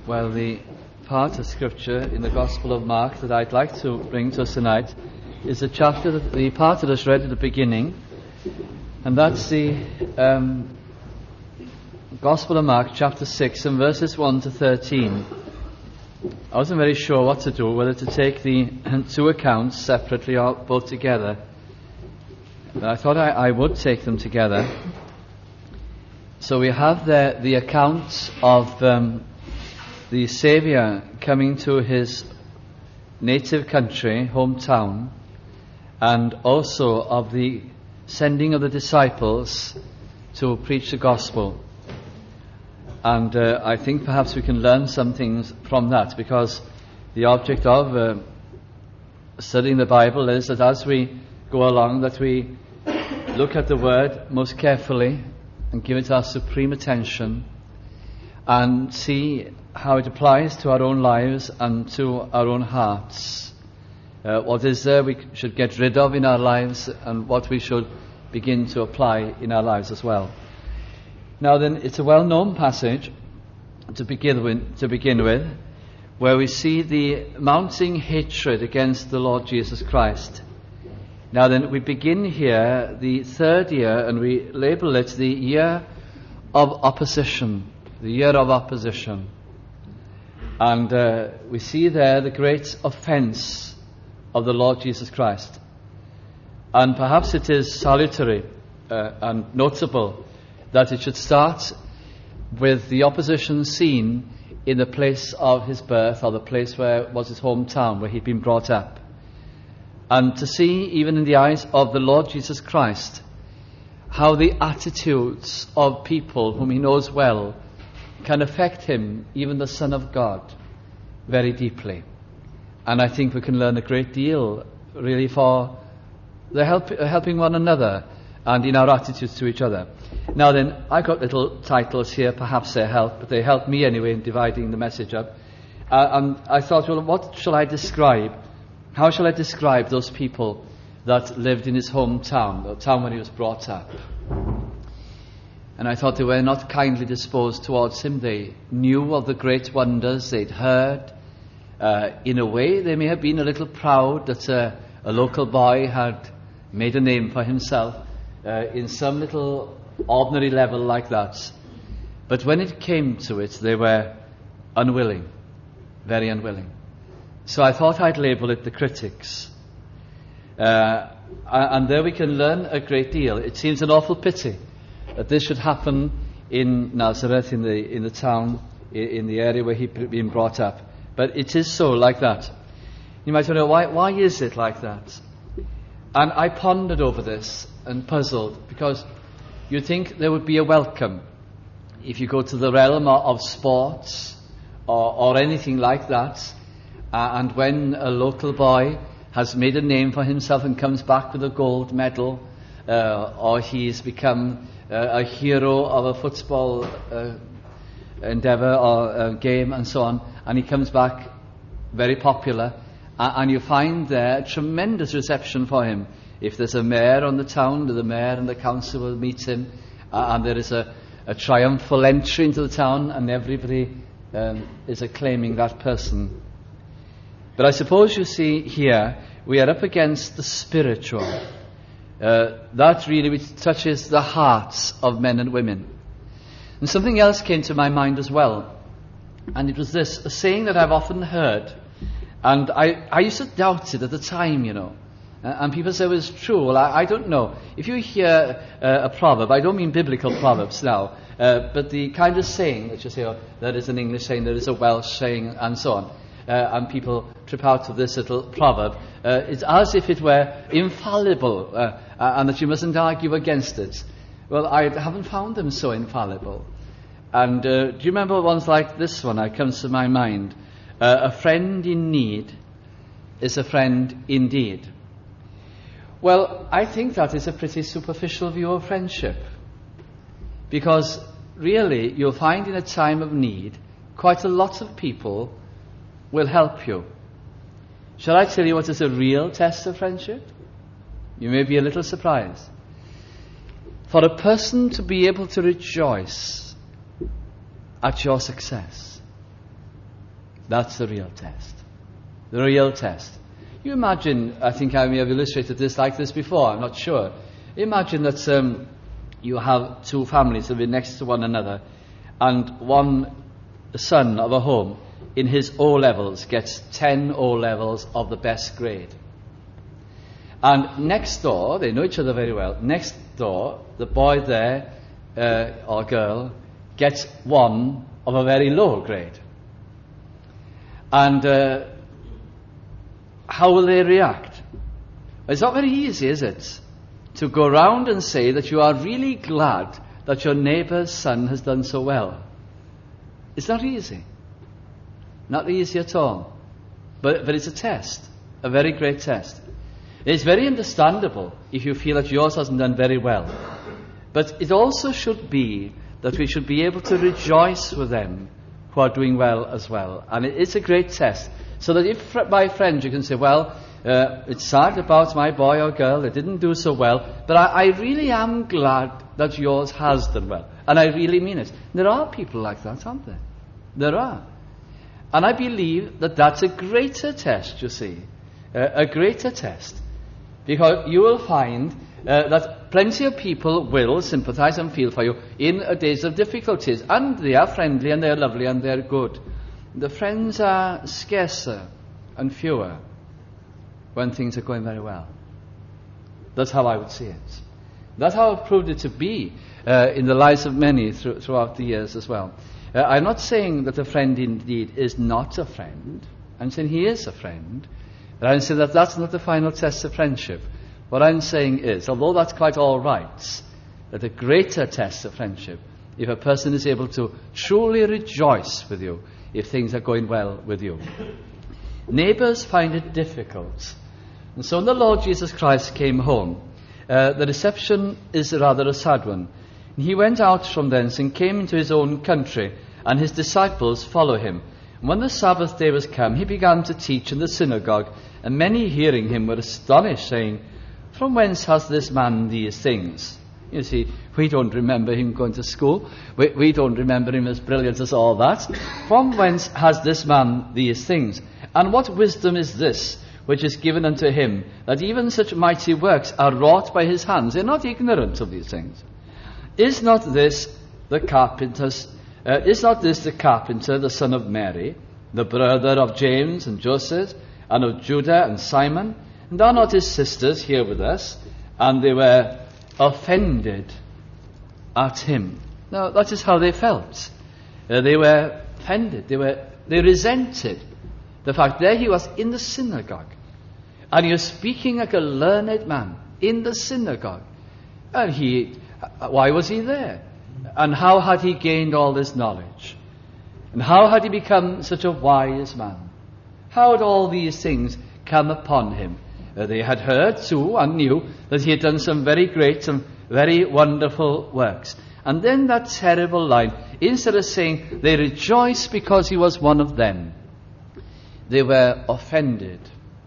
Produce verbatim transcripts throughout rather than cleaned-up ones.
Well, the part of Scripture in the Gospel of Mark that I'd like to bring to us tonight is the chapter, that, the part that is read at the beginning, and that's the um, Gospel of Mark, chapter six, and verses one to thirteen. I wasn't very sure what to do, whether to take the two accounts separately or both together. But I thought I, I would take them together. So we have there the account of um, the Saviour coming to his native country, hometown, and also of the sending of the disciples to preach the gospel. And uh, I think perhaps we can learn some things from that, because the object of uh, studying the Bible is that as we go along, that we look at the Word most carefully and give it our supreme attention and see how it applies to our own lives and to our own hearts. Uh, what is there we should get rid of in our lives, and what we should begin to apply in our lives as well. Now then, it's a well-known passage to begin with, to begin with, where we see the mounting hatred against the Lord Jesus Christ. Now then, we begin here the third year, and we label it the year of opposition. The year of opposition. And uh, we see there the great offence of the Lord Jesus Christ. And perhaps it is salutary uh, and notable that it should start with the opposition seen in the place of his birth, or the place where was his hometown, where he'd been brought up. And to see, even in the eyes of the Lord Jesus Christ, how the attitudes of people whom he knows well can affect him, even the Son of God, very deeply. And I think we can learn a great deal, really, for the help, uh, helping one another and in our attitudes to each other. Now then, I got little titles here, perhaps they help, but they help me anyway in dividing the message up. Uh, and I thought, well, what shall I describe? How shall I describe those people that lived in his hometown, the town where he was brought up? And I thought they were not kindly disposed towards him. They knew of the great wonders they'd heard. Uh, in a way, they may have been a little proud that uh, a local boy had made a name for himself uh, in some little ordinary level like that. But when it came to it, they were unwilling, very unwilling. So I thought I'd label it the critics. Uh, and there we can learn a great deal. It seems an awful pity that this should happen in Nazareth, in the in the town, in the area where he'd been brought up. But it is so, like that. You might wonder, why, why is it like that? And I pondered over this and puzzled, because you'd think there would be a welcome if you go to the realm of sports or, or anything like that, uh, and when a local boy has made a name for himself and comes back with a gold medal, uh, or he's become Uh, a hero of a football uh, endeavour or uh, game and so on, and he comes back very popular, uh, and you find there tremendous reception for him. If there's a mayor on the town, the mayor and the council will meet him, uh, and there is a, a triumphal entry into the town, and everybody um, is acclaiming that person. But I suppose you see here we are up against the spiritual. Uh, that really which touches the hearts of men and women. And something else came to my mind as well, and it was this, a saying that I've often heard, and I, I used to doubt it at the time, you know, uh, and people say it was true. Well, I, I don't know. If you hear uh, a proverb, I don't mean biblical proverbs now, uh, but the kind of saying that you say, oh, there is an English saying, there is a Welsh saying, and so on. Uh, and people trip out of this little proverb. Uh, it's as if it were infallible, uh, uh, and that you mustn't argue against it. Well, I haven't found them so infallible. And uh, do you remember ones like this one? It comes to my mind. Uh, a friend in need is a friend indeed. Well, I think that is a pretty superficial view of friendship. Because really, you'll find in a time of need, quite a lot of people will help you. Shall I tell you what is a real test of friendship? You may be a little surprised. For a person to be able to rejoice at your success, That's the real test. The real test. You imagine, I think I may have illustrated this like this before, I'm not sure. Imagine that um, you have two families living next to one another, and one son of a home in his O-levels gets ten O-levels of the best grade. And next door, they know each other very well, next door, the boy there, uh, or girl, gets one of a very low grade. And uh, how will they react? It's not very easy, is it, to go round and say that you are really glad that your neighbour's son has done so well. It's not easy. Not easy at all. But, but it's a test, a very great test. It's very understandable if you feel that yours hasn't done very well. But it also should be that we should be able to rejoice with them who are doing well as well. And it is a great test. So that if by friends you can say, well, uh, it's sad about my boy or girl, they didn't do so well, but I, I really am glad that yours has done well. And I really mean it. There are people like that, aren't there? There are. And I believe that that's a greater test, you see. Uh, a greater test. Because you will find uh, that plenty of people will sympathize and feel for you in uh, days of difficulties. And they are friendly and they are lovely and they are good. The friends are scarcer and fewer when things are going very well. That's how I would see it. That's how I've proved it to be uh, in the lives of many through, throughout the years as well. Uh, I'm not saying that a friend indeed is not a friend. I'm saying he is a friend. But I'm saying that that's not the final test of friendship. What I'm saying is, although that's quite all right, that a greater test of friendship, if a person is able to truly rejoice with you, if things are going well with you. Neighbours find it difficult. And so when the Lord Jesus Christ came home, uh, the reception is rather a sad one. And he went out from thence and came into his own country, and his disciples follow him. And when the Sabbath day was come, he began to teach in the synagogue, and many hearing him were astonished, saying, from whence has this man these things? You see, we don't remember him going to school. We, we don't remember him as brilliant as all that. From whence has this man these things? And what wisdom is this which is given unto him, that even such mighty works are wrought by his hands? They're not ignorant of these things. Is not this the carpenter's, uh, is not this the carpenter, the son of Mary, the brother of James and Joseph, and of Judah and Simon? And are not his sisters here with us? And they were offended at him. Now, that is how they felt. Uh, they were offended. They were, they resented the fact that he was in the synagogue. And he was speaking like a learned man in the synagogue. And he, why was he there? And how had he gained all this knowledge? And how had he become such a wise man? How had all these things come upon him? Uh, they had heard too and knew that he had done some very great, some very wonderful works. And then that terrible line, instead of saying they rejoiced because he was one of them, they were offended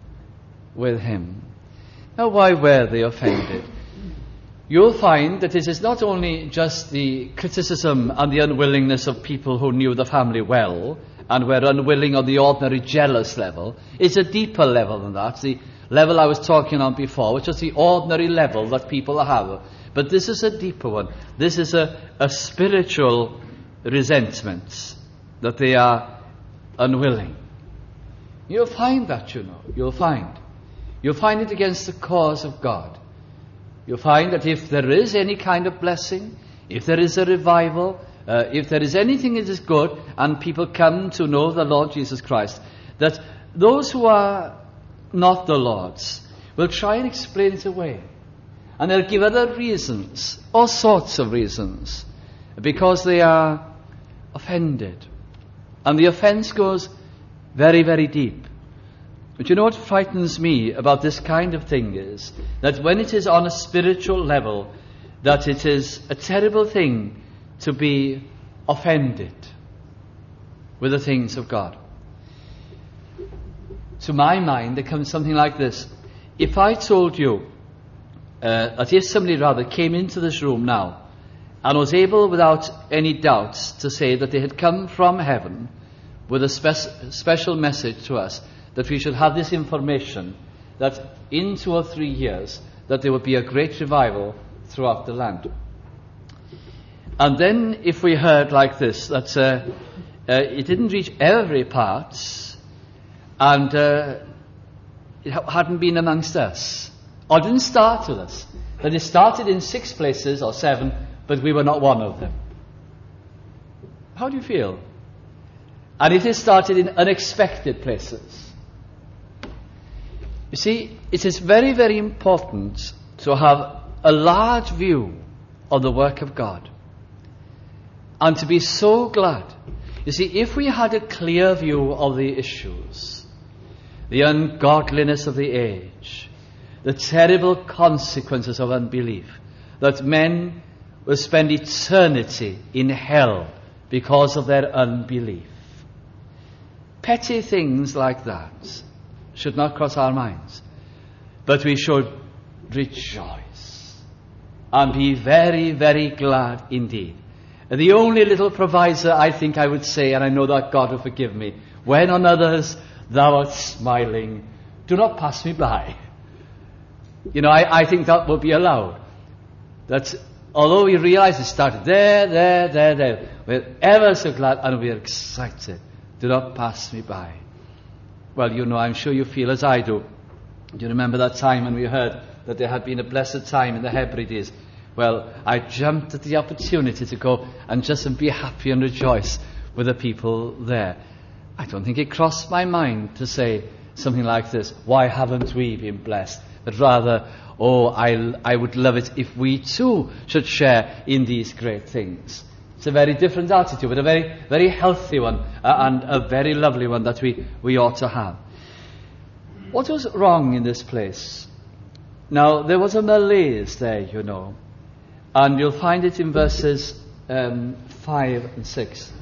with him. Now, why were they offended? You'll find that it is not only just the criticism and the unwillingness of people who knew the family well and were unwilling on the ordinary jealous level. It's a deeper level than that, the level I was talking on before, which is the ordinary level that people have. But this is a deeper one. This is a, a spiritual resentment, that they are unwilling. You'll find that, you know. You'll find. You'll find it against the cause of God. You'll find that if there is any kind of blessing, if there is a revival, uh, if there is anything that is good, and people come to know the Lord Jesus Christ, that those who are not the Lord's will try and explain it away. And they'll give other reasons, all sorts of reasons, because they are offended. And the offense goes very, very deep. But you know what frightens me about this kind of thing is that when it is on a spiritual level, that it is a terrible thing to be offended with the things of God. To my mind, there comes something like this. If I told you uh, that if somebody rather came into this room now and was able without any doubts to say that they had come from heaven, with a spe- special message to us that we should have this information that in two or three years that there would be a great revival throughout the land. And then if we heard like this, that uh, uh, it didn't reach every part, and uh, it ha- hadn't been amongst us, or didn't start with us, that it started in six places or seven, but we were not one of them. How do you feel? And it has started in unexpected places. You see, it is very, very important to have a large view of the work of God. And to be so glad. You see, if we had a clear view of the issues, the ungodliness of the age, the terrible consequences of unbelief, that men will spend eternity in hell because of their unbelief. Petty things like that should not cross our minds. But we should rejoice and be very, very glad indeed. The only little provisor I think I would say, and I know that God will forgive me, when on others thou art smiling, do not pass me by. You know, I, I think that would be allowed. That although we realize it started there, there, there, there, we're ever so glad and we're excited. Do not pass me by. Well, you know, I'm sure you feel as I do. Do you remember that time when we heard that there had been a blessed time in the Hebrides? Well, I jumped at the opportunity to go and just be happy and rejoice with the people there. I don't think it crossed my mind to say something like this, why haven't we been blessed? But rather, oh, I, I would love it if we too should share in these great things. It's a very different attitude, but a very, very healthy one, uh, and a very lovely one that we, we ought to have. What was wrong in this place? Now, there was a malaise there, you know. And you'll find it in verses um, five and six.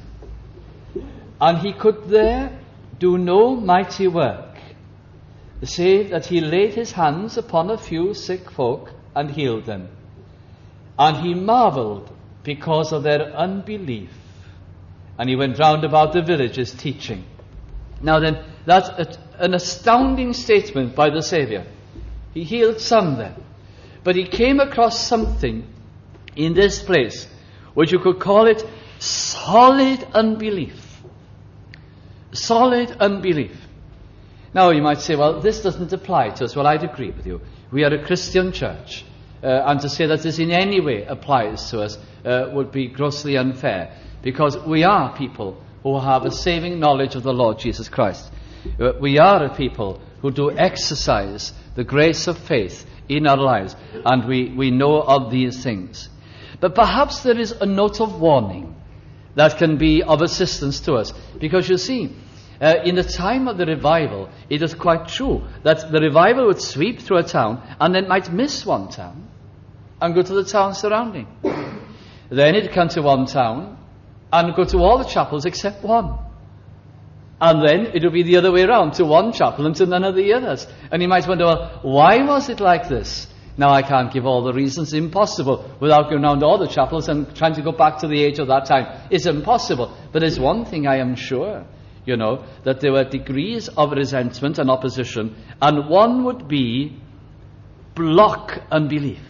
And he could there do no mighty work, save that he laid his hands upon a few sick folk and healed them. And he marveled because of their unbelief. And he went round about the villages teaching. Now then, that's a, an astounding statement by the Saviour. He healed some then. But he came across something in this place, which you could call it solid unbelief. Solid unbelief. Now you might say, well, this doesn't apply to us. Well, I'd agree with you. We are a Christian church. Uh, and to say that this in any way applies to us uh, would be grossly unfair. Because we are people who have a saving knowledge of the Lord Jesus Christ. Uh, we are a people who do exercise the grace of faith in our lives. And we, we know of these things. But perhaps there is a note of warning that can be of assistance to us. Because you see, uh, in the time of the revival, it is quite true that the revival would sweep through a town and then might miss one town and go to the town surrounding. Then it'd come to one town and go to all the chapels except one. And then it would be the other way around, to one chapel and to none of the others. And you might wonder, well, why was it like this? Now, I can't give all the reasons. Impossible. Without going around all the chapels and trying to go back to the age of that time. It's impossible. But there's one thing I am sure, you know, that there were degrees of resentment and opposition. And one would be block unbelief.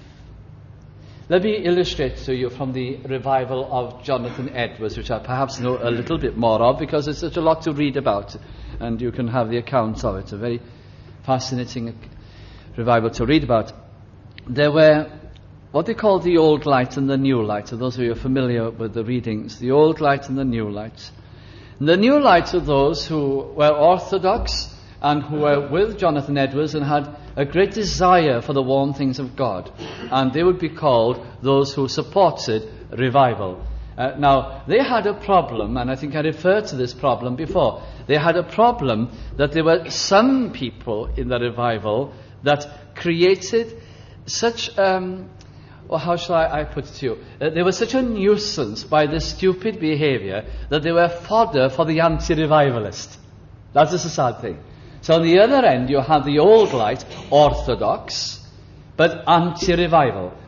Let me illustrate to you from the revival of Jonathan Edwards, which I perhaps know a little bit more of, because there's such a lot to read about. And you can have the accounts of it. A very fascinating revival to read about. There were what they call the old light and the new light. So those of you who are familiar with the readings, the old light and the new light. And the new light are those who were orthodox and who were with Jonathan Edwards and had a great desire for the warm things of God. And they would be called those who supported revival. Uh, now, they had a problem, and I think I referred to this problem before. They had a problem that there were some people in the revival that created such, um, or how shall I, I put it to you? Uh, they were such a nuisance by their stupid behavior that they were fodder for the anti-revivalist. That's just a sad thing. So on the other end, you have the old light, orthodox, but anti-revival.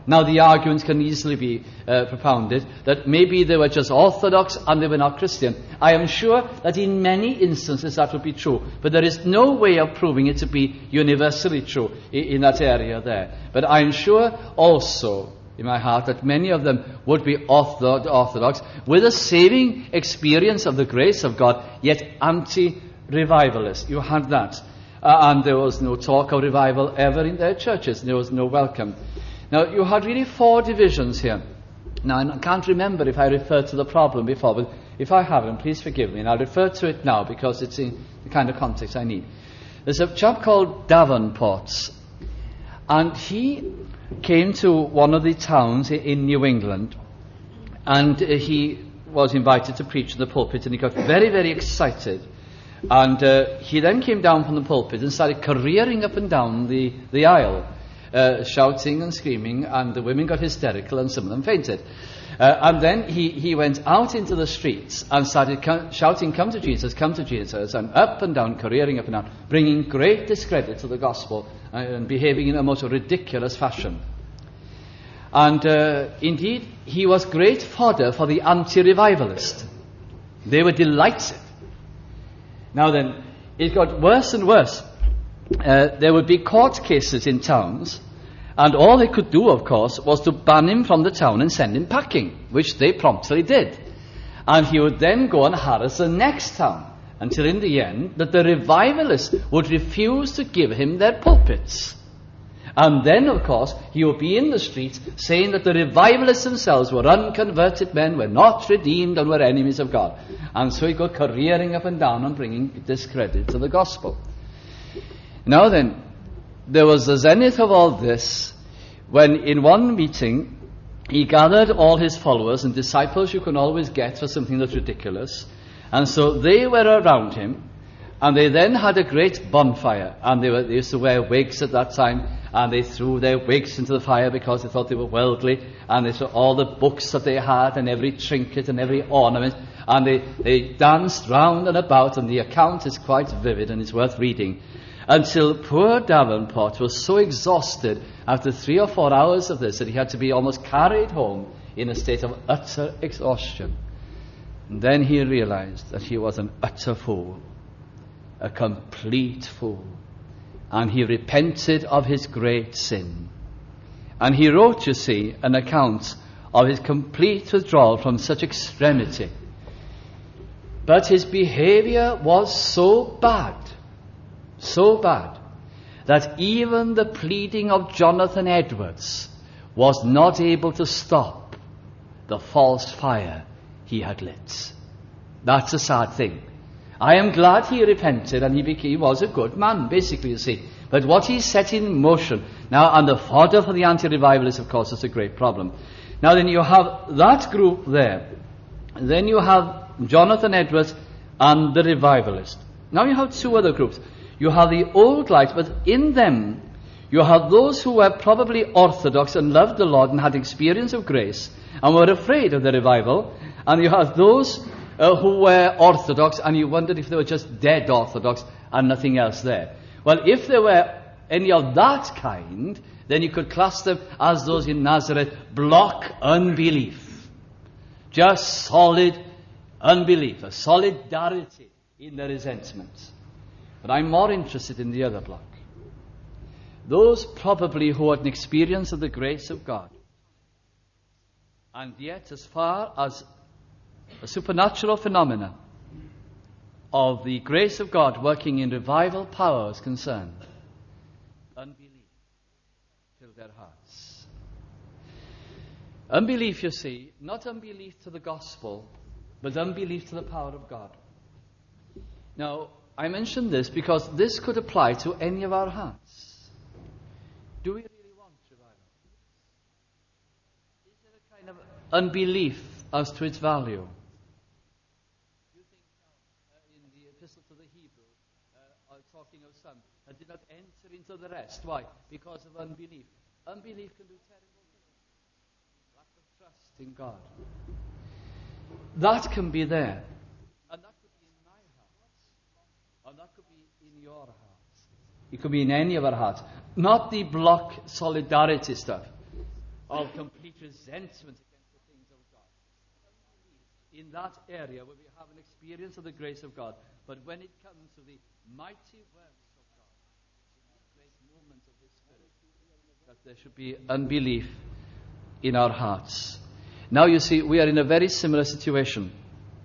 Now the arguments can easily be uh, propounded that maybe they were just Orthodox and they were not Christian. I am sure that in many instances that would be true, but there is no way of proving it to be universally true in, in that area there. But I am sure also in my heart that many of them would be Orthodox with a saving experience of the grace of God, yet anti-revivalist. You had that. Uh, and there was no talk of revival ever in their churches. There was no welcome. Now, you had really four divisions here. Now, I can't remember if I referred to the problem before, but if I haven't, please forgive me. And I'll refer to it now because it's in the kind of context I need. There's a chap called Davenport, and he came to one of the towns in New England, and he was invited to preach in the pulpit, and he got very, very excited. And uh, he then came down from the pulpit and started careering up and down the, the aisle, uh, shouting and screaming, and the women got hysterical and some of them fainted. Uh, and then he, he went out into the streets and started co- shouting, "Come to Jesus, come to Jesus," and up and down, careering up and down, bringing great discredit to the gospel uh, and behaving in a most ridiculous fashion. And uh, indeed, he was great fodder for the anti-revivalist. They were delighted. Now then, it got worse and worse. Uh, there would be court cases in towns, and all they could do, of course, was to ban him from the town and send him packing, which they promptly did. And he would then go and harass the next town, until in the end that the revivalists would refuse to give him their pulpits. And then, of course, he would be in the streets saying that the revivalists themselves were unconverted men, were not redeemed, and were enemies of God. And so he got careering up and down and bringing discredit to the gospel. Now then, there was the zenith of all this when in one meeting he gathered all his followers, and disciples you can always get for something that's ridiculous. And so they were around him, and they then had a great bonfire, and they, were, they used to wear wigs at that time, and they threw their wigs into the fire because they thought they were worldly, and they saw all the books that they had, and every trinket and every ornament, and they, they danced round and about, and the account is quite vivid and it's worth reading, until poor Davenport was so exhausted after three or four hours of this that he had to be almost carried home in a state of utter exhaustion. And then he realized that he was an utter fool, a complete fool. And he repented of his great sin. And he wrote, you see, an account of his complete withdrawal from such extremity. But his behavior was so bad, so bad, that even the pleading of Jonathan Edwards was not able to stop the false fire he had lit. That's a sad thing. I am glad he repented and he became, he was a good man, basically, you see. But what he set in motion, now, and the fodder for the anti-revivalists, of course, is a great problem. Now then, you have that group there. Then you have Jonathan Edwards and the revivalist. Now you have two other groups. You have the old light, but in them, you have those who were probably orthodox and loved the Lord and had experience of grace and were afraid of the revival. And you have those Uh, who were orthodox, and you wondered if they were just dead orthodox and nothing else there. Well, if there were any of that kind, then you could class them as those in Nazareth, block unbelief. Just solid unbelief, a solidarity in the resentment. But I'm more interested in the other block. Those probably who had an experience of the grace of God, and yet as far as a supernatural phenomena of the grace of God working in revival power is concerned, unbelief filled their hearts. Unbelief, you see, not unbelief to the gospel, but unbelief to the power of God. Now, I mention this because this could apply to any of our hearts. Do we really want revival? Is there a kind of unbelief as to its value? Talking of some that did not enter into the rest. Why? Because of unbelief. Unbelief can do terrible things. Lack of trust in God. That can be there. And that could be in my heart. And that could be in your heart. It could be in any of our hearts. Not the block solidarity stuff. of complete resentment against the things of God. In that area where we have an experience of the grace of God, but when it comes to the mighty works of God, the great movement of His Spirit, that there should be unbelief in our hearts. Now you see, we are in a very similar situation.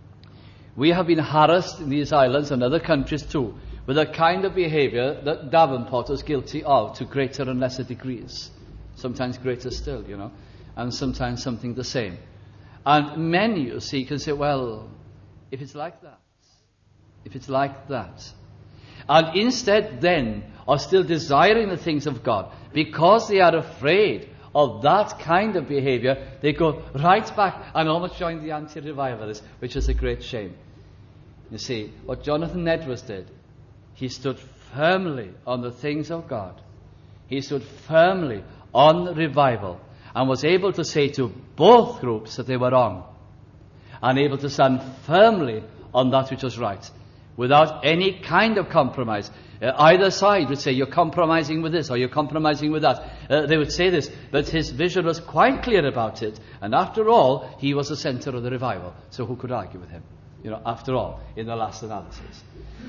We have been harassed in these islands and other countries too, with a kind of behavior that Davenport was guilty of to greater and lesser degrees. Sometimes greater still, you know, and sometimes something the same. And many, you see, can say, well, if it's like that, if it's like that, and instead then are still desiring the things of God, because they are afraid of that kind of behavior, they go right back and almost join the anti-revivalists, which is a great shame. You see, what Jonathan Edwards did, he stood firmly on the things of God. He stood firmly on revival and was able to say to both groups that they were wrong and able to stand firmly on that which was right without any kind of compromise. Uh, either side would say, you're compromising with this or you're compromising with that. Uh, they would say this, but his vision was quite clear about it. And after all, he was the center of the revival. So who could argue with him? You know, after all, in the last analysis.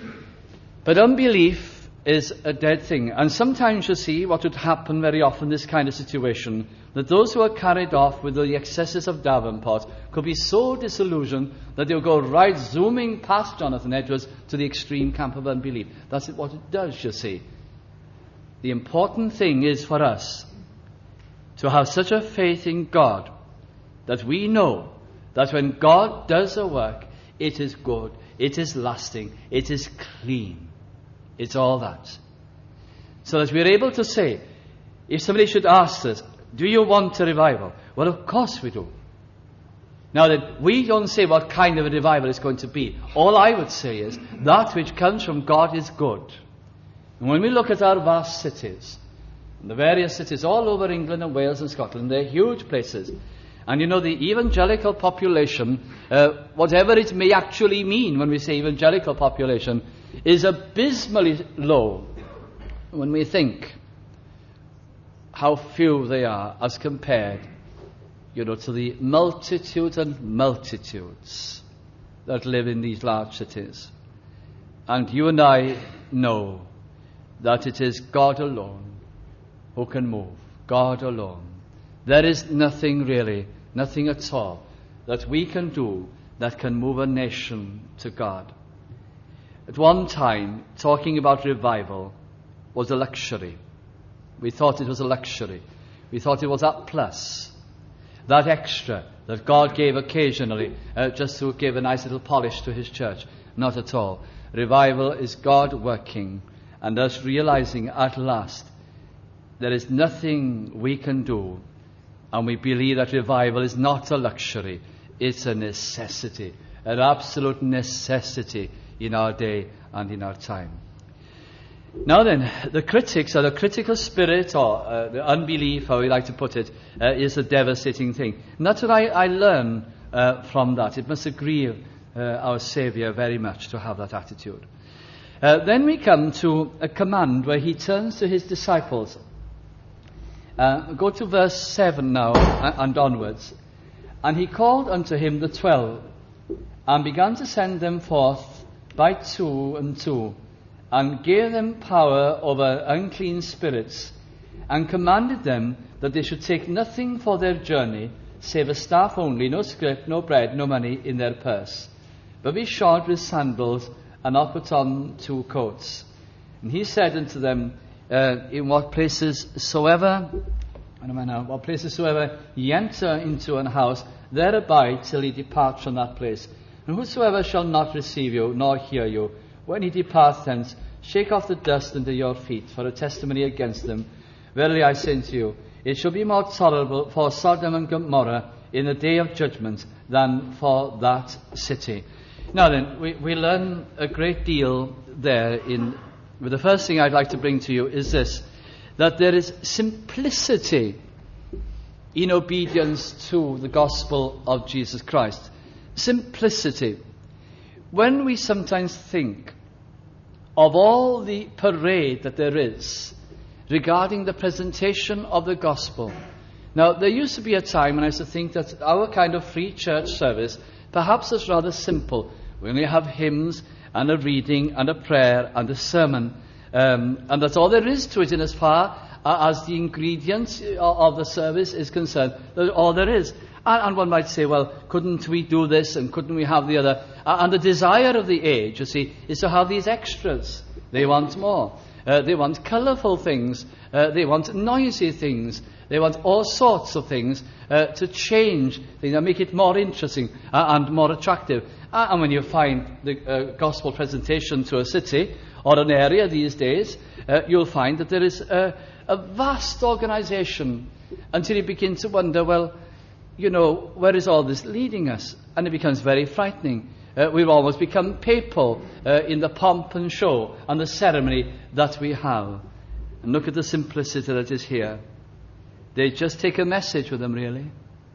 But unbelief is a dead thing. And sometimes you see what would happen very often in this kind of situation, that those who are carried off with the excesses of Davenport could be so disillusioned that they'll go right zooming past Jonathan Edwards to the extreme camp of unbelief. That's what it does, you see. The important thing is for us to have such a faith in God that we know that when God does a work, it is good, it is lasting, it is clean. It's all that. So that we're able to say, if somebody should ask us, do you want a revival? Well, of course we do. Now then, we don't say what kind of a revival it's going to be. All I would say is, that which comes from God is good. And when we look at our vast cities, the various cities all over England and Wales and Scotland, they're huge places. And you know, the evangelical population, uh, whatever it may actually mean when we say evangelical population, is abysmally low when we think how few they are as compared, you know, to the multitudes and multitudes that live in these large cities. And you and I know that it is God alone who can move. God alone. There is nothing really, nothing at all that we can do that can move a nation to God. At one time, talking about revival was a luxury. We thought it was a luxury. We thought it was that plus, that extra that God gave occasionally, uh, just to give a nice little polish to His church. Not at all. Revival is God working and us realizing at last there is nothing we can do, and we believe that revival is not a luxury, it's a necessity, an absolute necessity in our day and in our time. Now then, the critics, or the critical spirit, or uh, the unbelief, how we like to put it, uh, is a devastating thing. And that's what I, I learn uh, from that. It must agree uh, our Saviour very much to have that attitude. Uh, then we come to a command where He turns to His disciples. Uh, go to verse seven now and onwards. And He called unto Him the twelve, and began to send them forth by two and two, and gave them power over unclean spirits, and commanded them that they should take nothing for their journey, save a staff only, no scrip, no bread, no money in their purse, but be shod with sandals, and not put on two coats. And He said unto them, uh, in what places soever, what am I now? What places soever ye enter into an house, there abide till ye depart from that place. And whosoever shall not receive you, nor hear you, when he depart thence, shake off the dust under your feet, for a testimony against them. Verily I say unto you, it shall be more tolerable for Sodom and Gomorrah in the day of judgment than for that city. Now then, we, we learn a great deal there. In but the first thing I'd like to bring to you is this, that there is simplicity in obedience to the gospel of Jesus Christ. Simplicity. When we sometimes think of all the parade that there is regarding the presentation of the gospel, Now, there used to be a time when I used to think that our kind of free church service perhaps is rather simple. We only have hymns and a reading and a prayer and a sermon. Um, and that's all there is to it in as far uh, as the ingredients of the service is concerned. That's all there is. And, and one might say, well, couldn't we do this and couldn't we have the other? Uh, and the desire of the age, you see, is to have these extras. They want more. Uh, they want colourful things. Uh, they want noisy things. They want all sorts of things uh, to change things and make it more interesting uh, and more attractive. Uh, and when you find the uh, gospel presentation to a city or an area these days, uh, you'll find that there is a, a vast organisation until you begin to wonder, well, you know, where is all this leading us? And it becomes very frightening. Uh, we've almost become papal uh, in the pomp and show and the ceremony that we have. And look at the simplicity that is here. They just take a message with them, really.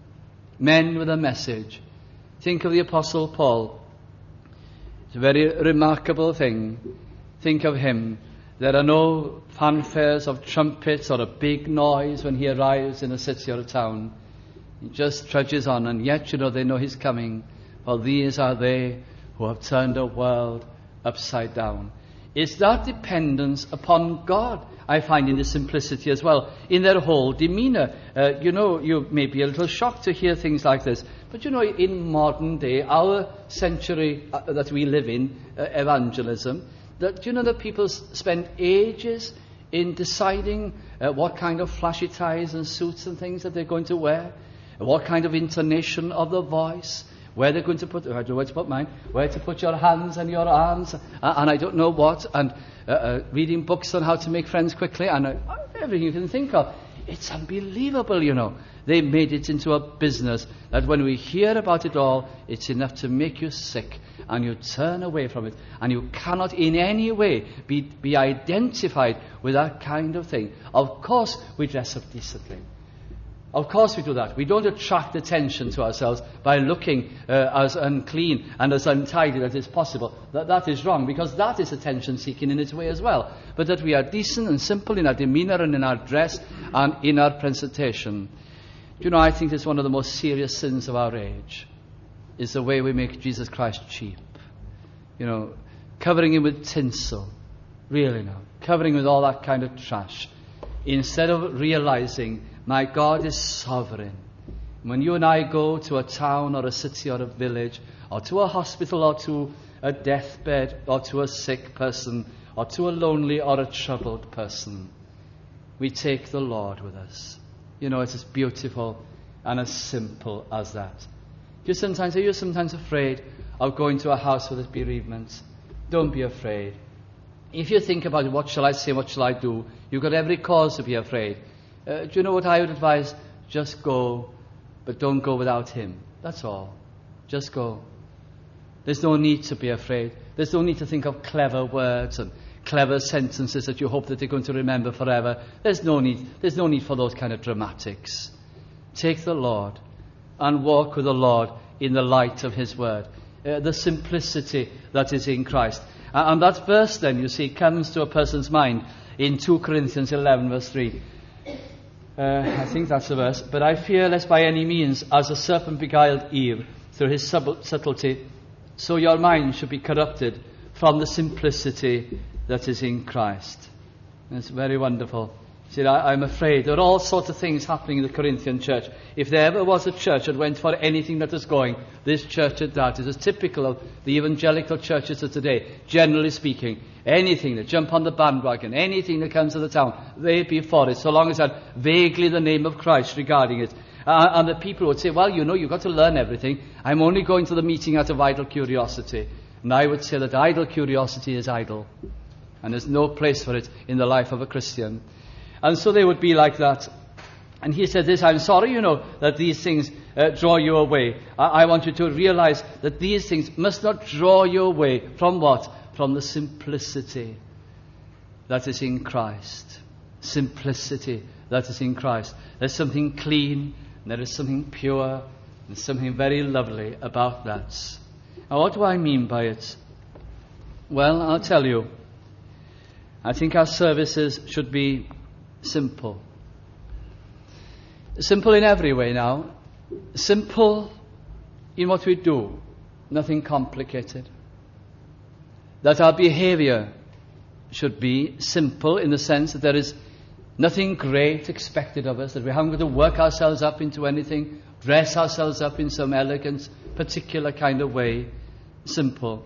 Men with a message. Think of the Apostle Paul. It's a very remarkable thing. Think of him. There are no fanfares of trumpets or a big noise when he arrives in a city or a town. He just trudges on, and yet, you know, they know he's coming. For these are they who have turned a world upside down. It's that dependence upon God, I find, in the simplicity as well, in their whole demeanour. Uh, you know, you may be a little shocked to hear things like this, but you know, in modern day, our century uh, that we live in, uh, evangelism, that you know that people s- spend ages in deciding uh, what kind of flashy ties and suits and things that they're going to wear, what kind of intonation of the voice, where they're going to put, I don't know where to put mine, where to put your hands and your arms, uh, and I don't know what, and uh, uh, reading books on how to make friends quickly, and uh, everything you can think of. It's unbelievable, you know. They made it into a business that when we hear about it all, it's enough to make you sick, and you turn away from it, and you cannot in any way be, be identified with that kind of thing. Of course, we dress up decently. Of course we do that. We don't attract attention to ourselves by looking uh, as unclean and as untidy as is possible. That, that is wrong, because that is attention-seeking in its way as well. But that we are decent and simple in our demeanour and in our dress and in our presentation. Do you know, I think it's one of the most serious sins of our age, is the way we make Jesus Christ cheap. You know, covering him with tinsel. Really now. Covering him with all that kind of trash. Instead of realizing my God is sovereign. When you and I go to a town or a city or a village, or to a hospital or to a deathbed or to a sick person or to a lonely or a troubled person, we take the Lord with us. You know, it's as beautiful and as simple as that. You sometimes, are you sometimes afraid of going to a house with bereavement? Don't be afraid. If you think about it, what shall I say, what shall I do? You've got every cause to be afraid. Uh, do you know what I would advise? Just go, but don't go without him. That's all. Just go. There's no need to be afraid. There's no need to think of clever words and clever sentences that you hope that they're going to remember forever. There's no need. There's no need for those kind of dramatics. Take the Lord and walk with the Lord in the light of his word. Uh, the simplicity that is in Christ. Uh, and that verse then, you see, comes to a person's mind in two Corinthians eleven verse three. Uh, I think that's the verse. But I fear lest by any means, as the serpent beguiled Eve through his sub- subtlety, so your mind should be corrupted from the simplicity that is in Christ. And it's very wonderful. See, I, I'm afraid there are all sorts of things happening in the Corinthian church. If there ever was a church that went for anything that is going, this church at that is as typical of the evangelical churches of today, generally speaking. Anything that jump on the bandwagon, anything that comes to the town, they be for it, so long as that vaguely the name of Christ regarding it. Uh, and the people would say, well, you know, you've got to learn everything. I'm only going to the meeting out of idle curiosity. And I would say that idle curiosity is idle. And there's no place for it in the life of a Christian. And so they would be like that. And he said this, I'm sorry, you know, that these things uh, draw you away. I-, I want you to realize that these things must not draw you away from what? From the simplicity that is in Christ. Simplicity that is in Christ. There's something clean, and there is something pure, and something very lovely about that. Now, what do I mean by it? Well, I'll tell you. I think our services should be simple. Simple in every way now. Simple in what we do. Nothing complicated. That our behavior should be simple in the sense that there is nothing great expected of us, that we haven't got to work ourselves up into anything, dress ourselves up in some elegant, particular kind of way. Simple.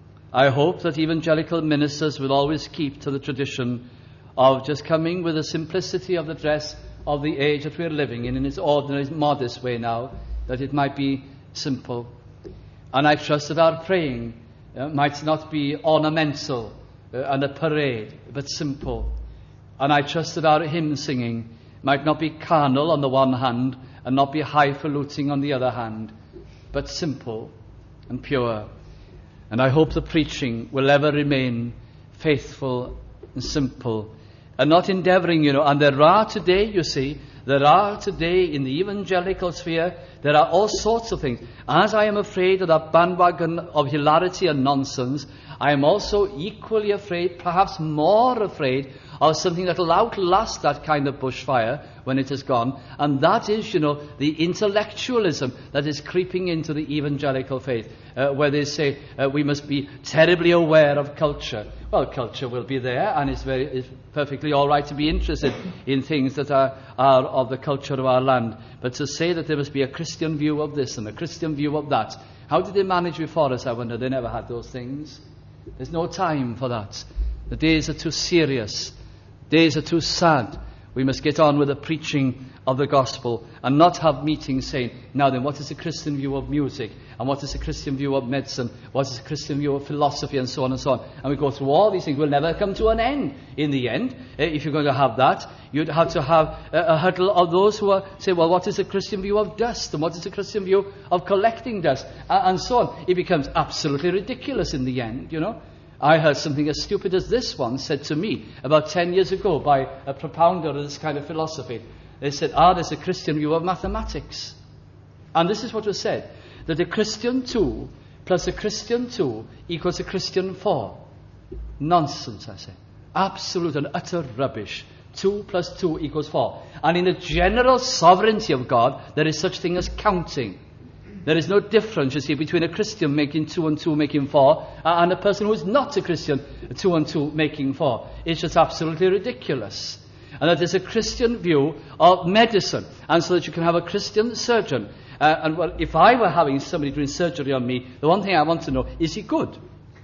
I hope that evangelical ministers will always keep to the tradition of just coming with the simplicity of the dress of the age that we're living in, in its ordinary, modest way now, that it might be simple. And I trust that our praying uh, might not be ornamental uh, and a parade, but simple. And I trust that our hymn singing might not be carnal on the one hand and not be highfalutin on the other hand, but simple and pure. And I hope the preaching will ever remain faithful and simple, and not endeavouring, you know, and there are today, you see, there are today in the evangelical sphere, there are all sorts of things. As I am afraid of that bandwagon of hilarity and nonsense, I am also equally afraid, perhaps more afraid, of something that will outlast that kind of bushfire when it is gone. And that is, you know, the intellectualism that is creeping into the evangelical faith, uh, where they say uh, we must be terribly aware of culture. Well, culture will be there, and it's very, it's perfectly all right to be interested in things that are, are of the culture of our land. But to say that there must be a Christian view of this and a Christian view of that, how did they manage before us, I wonder? They never had those things. There's no time for that. The days are too serious. Days are too sad. We must get on with the preaching of the gospel and not have meetings saying, now then, what is the Christian view of music? And what is the Christian view of medicine? What is the Christian view of philosophy? And so on and so on. And we go through all these things. We'll never come to an end in the end. If you're going to have that, you'd have to have a, a huddle of those who are, say, well, what is the Christian view of dust? And what is the Christian view of collecting dust? And, and so on. It becomes absolutely ridiculous in the end, you know. I heard something as stupid as this one said to me about ten years ago by a propounder of this kind of philosophy. They said, ah, there's a Christian view of mathematics. And this is what was said, that a Christian two plus a Christian two equals a Christian four. Nonsense, I say. Absolute and utter rubbish. Two plus two equals four. And in the general sovereignty of God, there is such thing as counting. There is no difference, you see, between a Christian making two and two making four uh, and a person who is not a Christian, two and two making four. It's just absolutely ridiculous. And that there's a Christian view of medicine, and so that you can have a Christian surgeon. Uh, and well, if I were having somebody doing surgery on me, the one thing I want to know, is he good?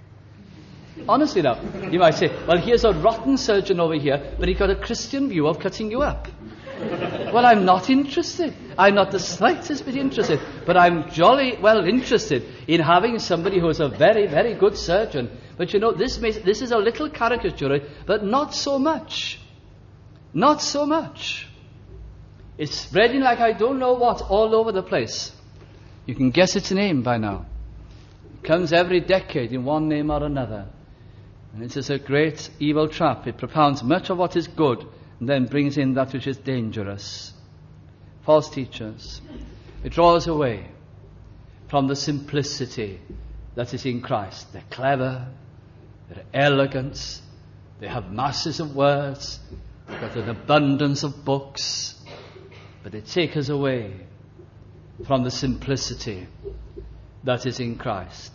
Honestly now, you might say, well, here's a rotten surgeon over here, but he got a Christian view of cutting you up. Well, I'm not interested. I'm not the slightest bit interested. But I'm jolly well interested in having somebody who is a very, very good surgeon. But you know, this may, this is a little caricature, but not so much. Not so much. It's spreading like I don't know what all over the place. You can guess its name by now. It comes every decade in one name or another. And it is a great evil trap. It propounds much of what is good, and then brings in that which is dangerous. False teachers. It draws away from the simplicity that is in Christ. They're clever, they're elegant, they have masses of words, they've got an abundance of books, but they take us away from the simplicity that is in Christ.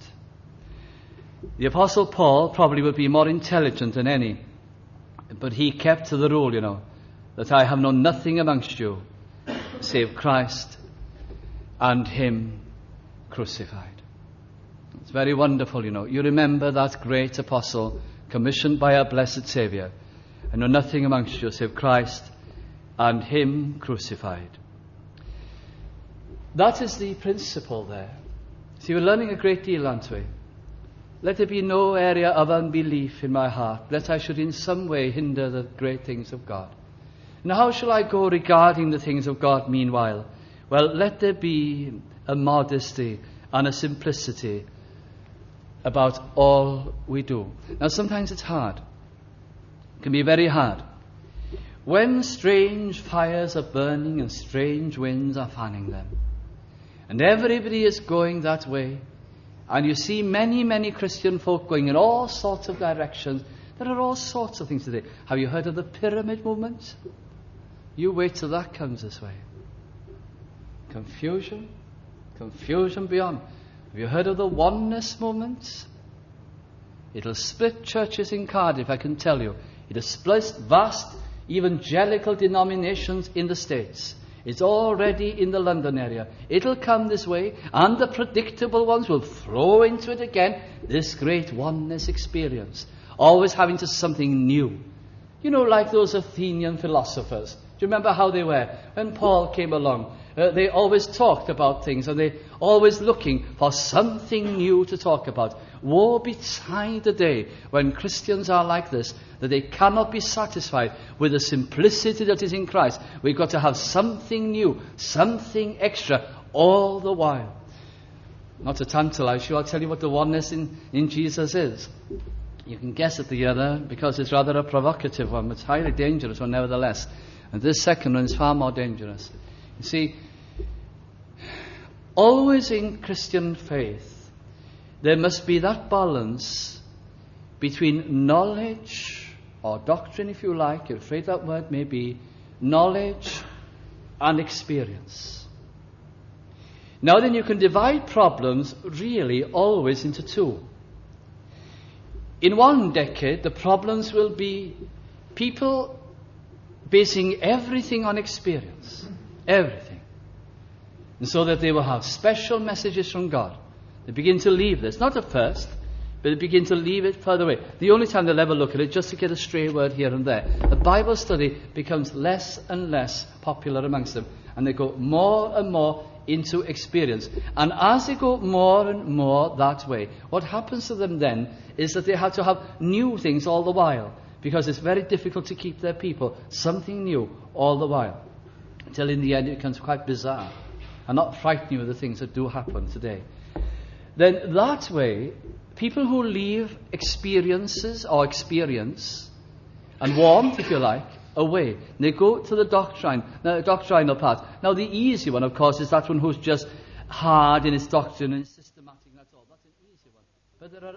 The Apostle Paul probably would be more intelligent than any, but he kept to the rule, you know, that I have known nothing amongst you save Christ and Him crucified. It's very wonderful, you know. You remember that great apostle commissioned by our blessed Saviour. I know nothing amongst you save Christ and Him crucified. That is the principle there. See, we're learning a great deal, aren't we? Let there be no area of unbelief in my heart, lest I should in some way hinder the great things of God. Now, how shall I go regarding the things of God meanwhile? Well, let there be a modesty and a simplicity about all we do. Now, sometimes it's hard. It can be very hard. When strange fires are burning and strange winds are fanning them, and everybody is going that way, and you see many, many Christian folk going in all sorts of directions. There are all sorts of things today. Have you heard of the pyramid movement? You wait till that comes this way. Confusion. Confusion beyond. Have you heard of the oneness movement? It'll split churches in Cardiff, I can tell you. It'll split vast evangelical denominations in the States. It's already in the London area. It'll come this way, and the predictable ones will flow into it again. This great oneness experience. Always having to something new. You know, like those Athenian philosophers. Do you remember how they were? When Paul came along, uh, they always talked about things, and they always looking for something new to talk about. Woe betide the day when Christians are like this, that they cannot be satisfied with the simplicity that is in Christ. We've got to have something new, something extra all the while. Not to tantalize you, I'll tell you what the oneness in, in Jesus is. You can guess at the other because it's rather a provocative one, but it's highly dangerous one nevertheless. And this second one is far more dangerous. You see, always in Christian faith, there must be that balance between knowledge, or doctrine if you like, you're afraid that word may be, knowledge and experience. Now then, you can divide problems really always into two. In one decade, the problems will be people basing everything on experience. Everything. And so that they will have special messages from God. They begin to leave this. Not at first, but they begin to leave it further away. The only time they'll ever look at it just to get a stray word here and there. The Bible study becomes less and less popular amongst them. And they go more and more into experience. And as they go more and more that way, what happens to them then is that they have to have new things all the while. Because it's very difficult to keep their people something new all the while. Until in the end it becomes quite bizarre. And not frighten you with the things that do happen today. Then that way, people who leave experiences or experience and warmth, if you like, away, they go to the doctrine, the doctrinal part. Now, the easy one, of course, is that one who's just hard in its doctrine and systematic. That's all. That's an easy one. But there are.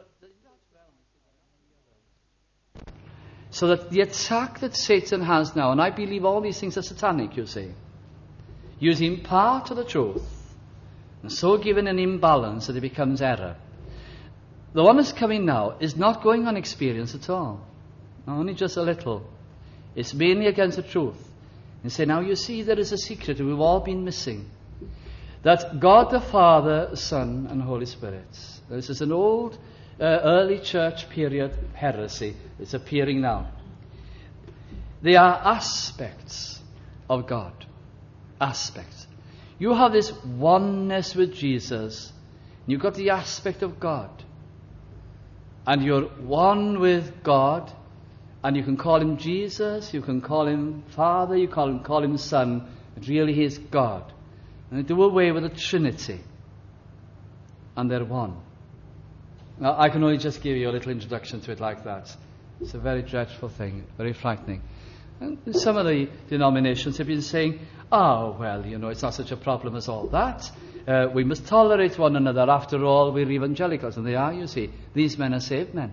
So that the attack that Satan has now, and I believe all these things are satanic, you see, using part of the truth, and so given an imbalance that it becomes error. The one that's coming now is not going on experience at all. Only just a little. It's mainly against the truth. And say, now you see there is a secret that we've all been missing. That God the Father, Son, and Holy Spirit. This is an old, uh, early church period heresy. It's appearing now. They are aspects of God. Aspects. You have this oneness with Jesus. And you've got the aspect of God. And you're one with God. And you can call him Jesus, you can call him Father, you can call him Son. But really he is God. And they do away with the Trinity. And they're one. Now, I can only just give you a little introduction to it like that. It's a very dreadful thing, very frightening. And some of the denominations have been saying, oh, well, you know, it's not such a problem as all that. Uh, we must tolerate one another. After all, we're evangelicals. And they are, you see. These men are saved men.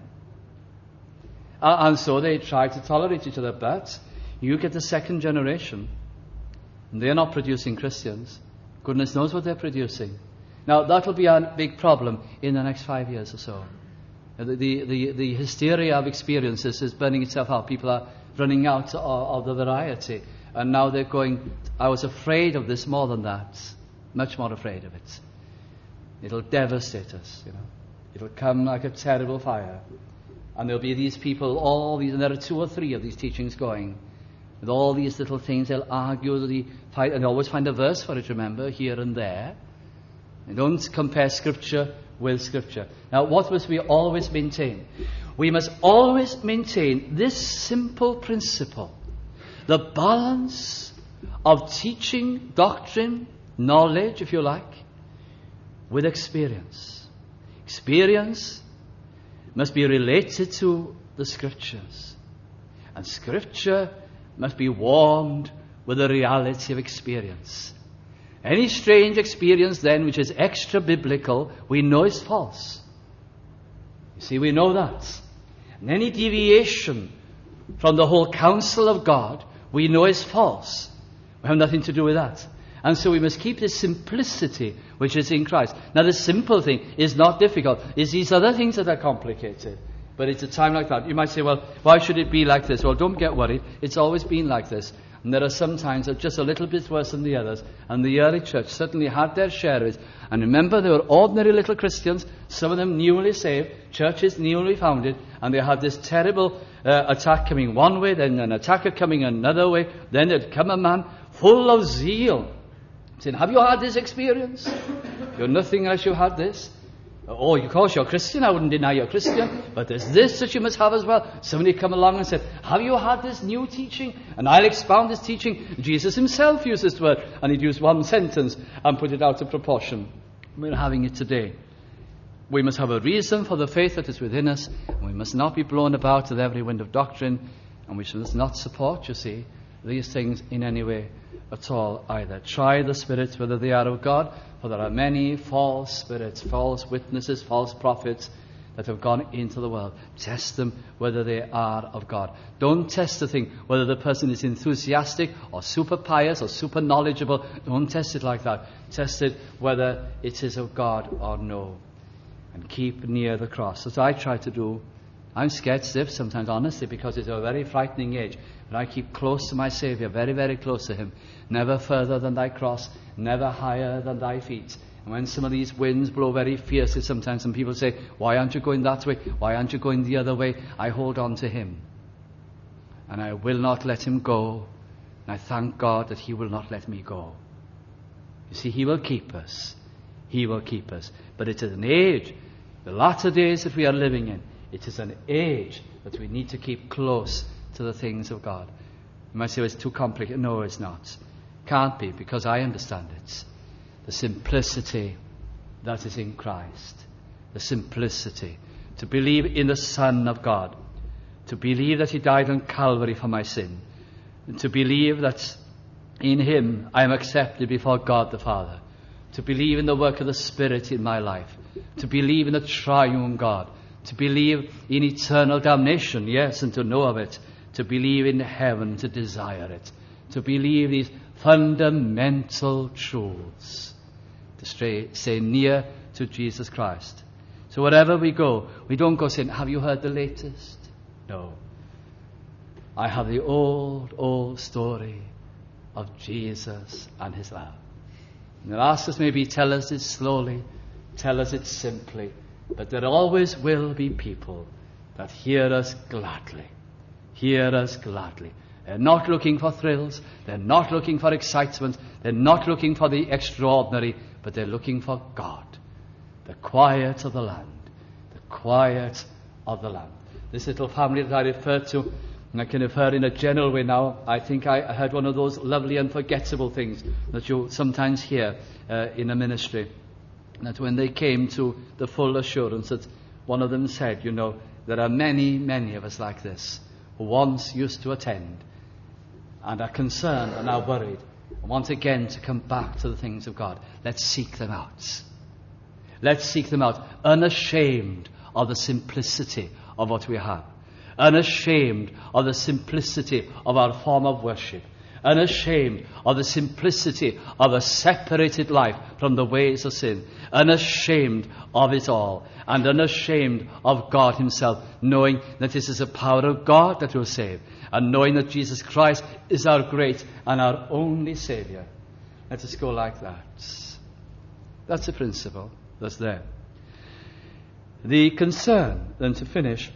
Uh, and so they try to tolerate each other. But you get the second generation. And they're not producing Christians. Goodness knows what they're producing. Now, that will be a big problem in the next five years or so. The, the, the, the hysteria of experiences is burning itself out. People are running out of, of the variety. And now they're going, I was afraid of this more than that. Much more afraid of it. It'll devastate us, you know. It'll come like a terrible fire. And there'll be these people, all these, and there are two or three of these teachings going. With all these little things, they'll argue, the fight, and they always find a verse for it, remember, here and there. They don't compare Scripture with Scripture. Now, what must we always maintain? We must always maintain this simple principle. The balance of teaching, doctrine, knowledge, if you like, with experience. Experience must be related to the Scriptures. And Scripture must be warmed with the reality of experience. Any strange experience then which is extra-biblical, we know is false. You see, we know that. And any deviation from the whole counsel of God, we know is false. We have nothing to do with that. And so we must keep this simplicity which is in Christ. Now the simple thing is not difficult. It's these other things that are complicated. But it's a time like that. You might say, well, why should it be like this? Well, don't get worried. It's always been like this. And there are some times that are just a little bit worse than the others. And the early church certainly had their share of it. And remember, they were ordinary little Christians, some of them newly saved, churches newly founded, and they had this terrible uh, attack coming one way, then an attacker coming another way. Then there'd come a man full of zeal, saying, have you had this experience? You're nothing unless you had this. Oh, of course, you're a Christian. I wouldn't deny you're a Christian. But there's this that you must have as well. Somebody come along and said, have you had this new teaching? And I'll expound this teaching. Jesus himself used this word. And he'd use one sentence and put it out of proportion. We're having it today. We must have a reason for the faith that is within us. And we must not be blown about with every wind of doctrine. And we must not support, you see, these things in any way at all either. Try the spirits whether they are of God. For there are many false spirits, false witnesses, false prophets that have gone into the world. Test them whether they are of God. Don't test the thing whether the person is enthusiastic or super pious or super knowledgeable. Don't test it like that. Test it whether it is of God or no. And keep near the cross. As I try to do. I'm scared stiff sometimes, honestly, because it's a very frightening age. But I keep close to my Saviour, very, very close to him. Never further than thy cross, never higher than thy feet. And when some of these winds blow very fiercely sometimes, some people say, why aren't you going that way? Why aren't you going the other way? I hold on to him. And I will not let him go. And I thank God that he will not let me go. You see, he will keep us. He will keep us. But it is an age, the latter days that we are living in, it is an age that we need to keep close to the things of God. You might say, well, it's too complicated. No, it's not. Can't be, because I understand it. The simplicity that is in Christ. The simplicity. To believe in the Son of God. To believe that he died on Calvary for my sin. And to believe that in him I am accepted before God the Father. To believe in the work of the Spirit in my life. To believe in the triune God. To believe in eternal damnation, yes, and to know of it. To believe in heaven, to desire it. To believe these fundamental truths. To stay, stay near to Jesus Christ. So wherever we go, we don't go saying, have you heard the latest? No. I have the old, old story of Jesus and his love. And they'll ask us maybe, tell us it slowly, tell us it simply. But there always will be people that hear us gladly. Hear us gladly. They're not looking for thrills. They're not looking for excitement. They're not looking for the extraordinary. But they're looking for God. The quiet of the land. The quiet of the land. This little family that I referred to, and I can refer in a general way now, I think I heard one of those lovely unforgettable things that you sometimes hear uh, in a ministry. That when they came to the full assurance that one of them said, you know, there are many, many of us like this who once used to attend and are concerned and are worried and want again to come back to the things of God. Let's seek them out. Let's seek them out, unashamed of the simplicity of what we have, unashamed of the simplicity of our form of worship, unashamed of the simplicity of a separated life from the ways of sin, unashamed of it all, and unashamed of God himself, knowing that this is the power of God that will save, and knowing that Jesus Christ is our great and our only Saviour. Let us go like that. That's the principle that's there. The concern, then to finish,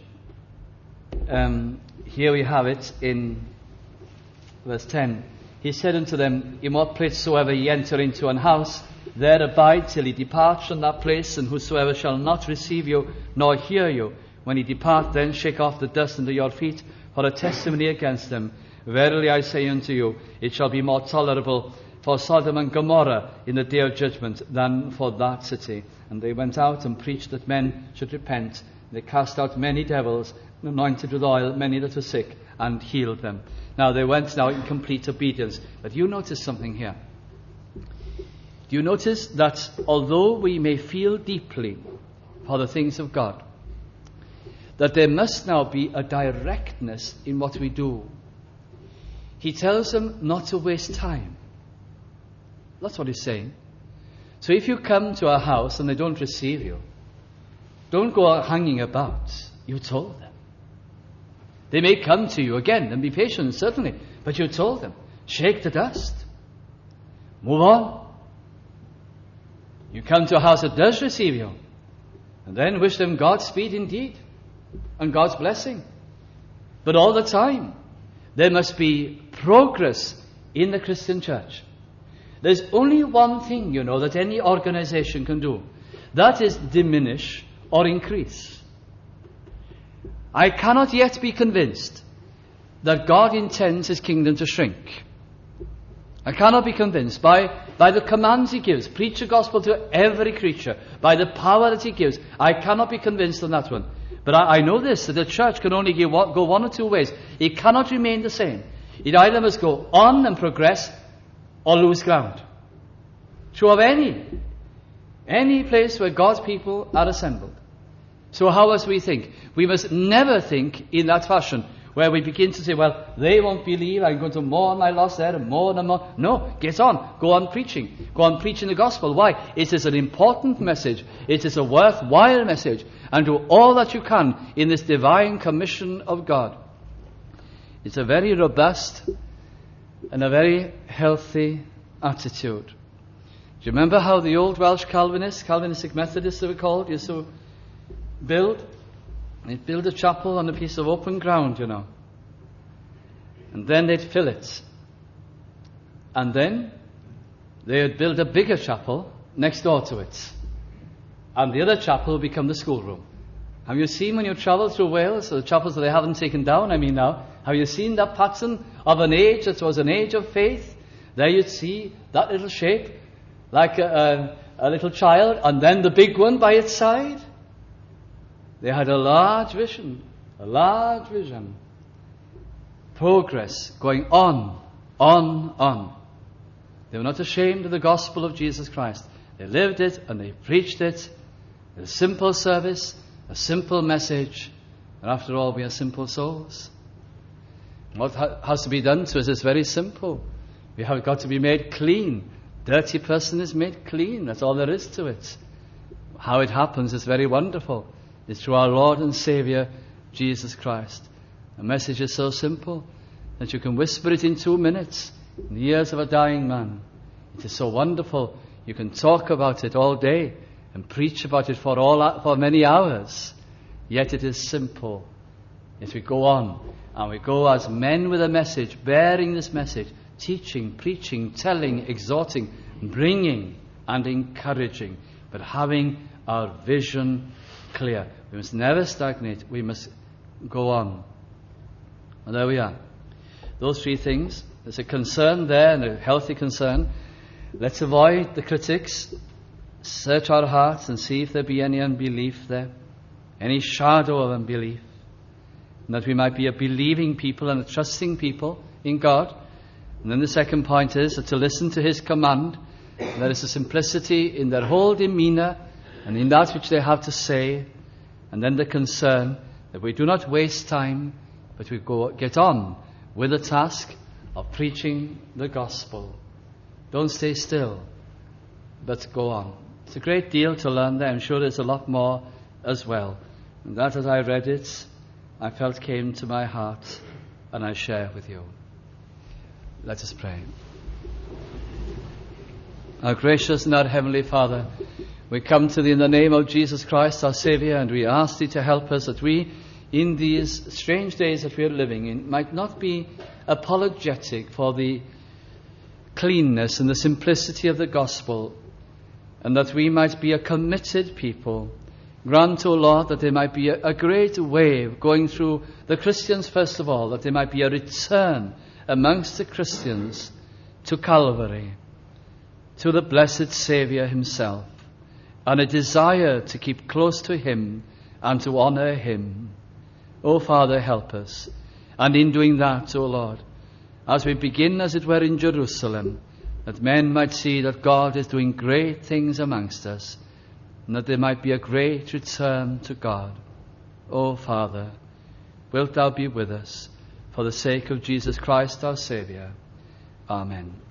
um, here we have it in verse ten. He said unto them, in what place soever ye enter into an house, there abide till he depart from that place, and whosoever shall not receive you, nor hear you, when he depart, then shake off the dust under your feet, for a testimony against them. Verily I say unto you, it shall be more tolerable for Sodom and Gomorrah in the day of judgment than for that city. And they went out and preached that men should repent. They cast out many devils, and anointed with oil many that were sick, and healed them. Now they went now in complete obedience. But you notice something here. Do you notice that although we may feel deeply for the things of God, that there must now be a directness in what we do. He tells them not to waste time. That's what he's saying. So if you come to a house and they don't receive you, don't go hanging about. You told them. They may come to you again and be patient, certainly, but you told them. Shake the dust. Move on. You come to a house that does receive you, and then wish them Godspeed indeed, and God's blessing. But all the time, there must be progress in the Christian church. There's only one thing, you know, that any organization can do. That is diminish or increase. I cannot yet be convinced that God intends his kingdom to shrink. I cannot be convinced by, by the commands he gives, preach the gospel to every creature, by the power that he gives. I cannot be convinced on that one. But I, I know this, that the church can only give, go one or two ways. It cannot remain the same. It either must go on and progress or lose ground. True of any, any place where God's people are assembled. So how must we think? We must never think in that fashion, where we begin to say, well, they won't believe, I'm going to mourn my loss there, and more and more. No, get on. Go on preaching. Go on preaching the gospel. Why? It is an important message. It is a worthwhile message. And do all that you can in this divine commission of God. It's a very robust and a very healthy attitude. Do you remember how the old Welsh Calvinists, Calvinistic Methodists they were called, used to build? They'd build a chapel on a piece of open ground, you know. And then they'd fill it. And then they'd build a bigger chapel next door to it. And the other chapel would become the schoolroom. Have you seen when you travel through Wales, the chapels that they haven't taken down, I mean now, have you seen that pattern of an age that was an age of faith? There you'd see that little shape, like a, a, a little child, and then the big one by its side. They had a large vision, a large vision. Progress going on, on, on. They were not ashamed of the gospel of Jesus Christ. They lived it and they preached it. A simple service, a simple message. And after all, we are simple souls. What ha- has to be done to us is very simple. We have got to be made clean. Dirty person is made clean. That's all there is to it. How it happens is very wonderful. It's through our Lord and Saviour, Jesus Christ. The message is so simple that you can whisper it in two minutes in the ears of a dying man. It is so wonderful. You can talk about it all day and preach about it for all for many hours. Yet it is simple. Yet we go on and we go as men with a message, bearing this message, teaching, preaching, telling, exhorting, bringing and encouraging, but having our vision clear. We must never stagnate. We must go on. And there we are. Those three things. There's a concern there, and a healthy concern. Let's avoid the critics. Search our hearts and see if there be any unbelief there, any shadow of unbelief, and that we might be a believing people and a trusting people in God. And then the second point is that to listen to his command. There is a simplicity in their whole demeanour and in that which they have to say. And then the concern that we do not waste time, but we go get on with the task of preaching the gospel. Don't stay still, but go on. It's a great deal to learn there. I'm sure there's a lot more as well. And that, as I read it, I felt came to my heart, and I share with you. Let us pray. Our gracious and our heavenly Father, we come to thee in the name of Jesus Christ, our Saviour, and we ask thee to help us that we, in these strange days that we are living in, might not be apologetic for the cleanness and the simplicity of the gospel, and that we might be a committed people. Grant, O Lord, that there might be a, a great wave going through the Christians first of all, that there might be a return amongst the Christians to Calvary, to the blessed Saviour himself, and a desire to keep close to him and to honour him. O Father, help us. And in doing that, O Lord, as we begin, as it were, in Jerusalem, that men might see that God is doing great things amongst us, and that there might be a great return to God. O Father, wilt thou be with us, for the sake of Jesus Christ our Saviour. Amen.